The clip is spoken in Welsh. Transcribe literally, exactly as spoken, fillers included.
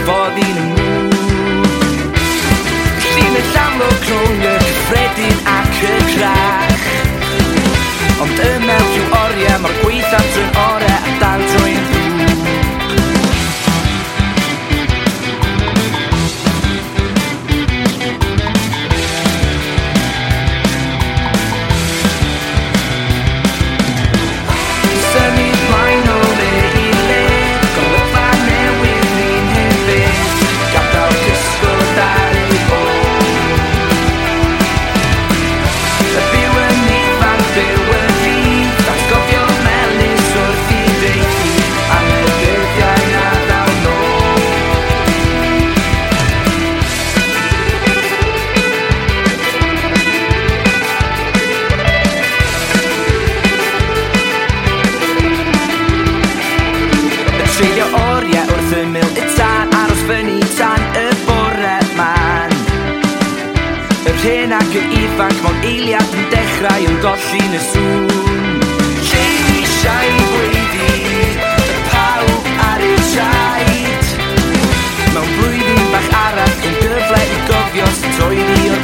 fod i'n ymwyd. Llun y llamlwg rhwng y cyffredin ac y crach, ond y mewn rhyw oriau mor gweithant yn ore a dal trwy'n ddŵr. Treulio oriau wrth ymyl y tân, aros fyny tan y bore man. Yr hyn ac yr ifanc mewn eiliad yn dechrau yn golli'n y sŵn. Lleisiau gweiddi, y pawb ar eu traed. Mewn blwyddyn bach arall yn gyfle i gofio sut oedd i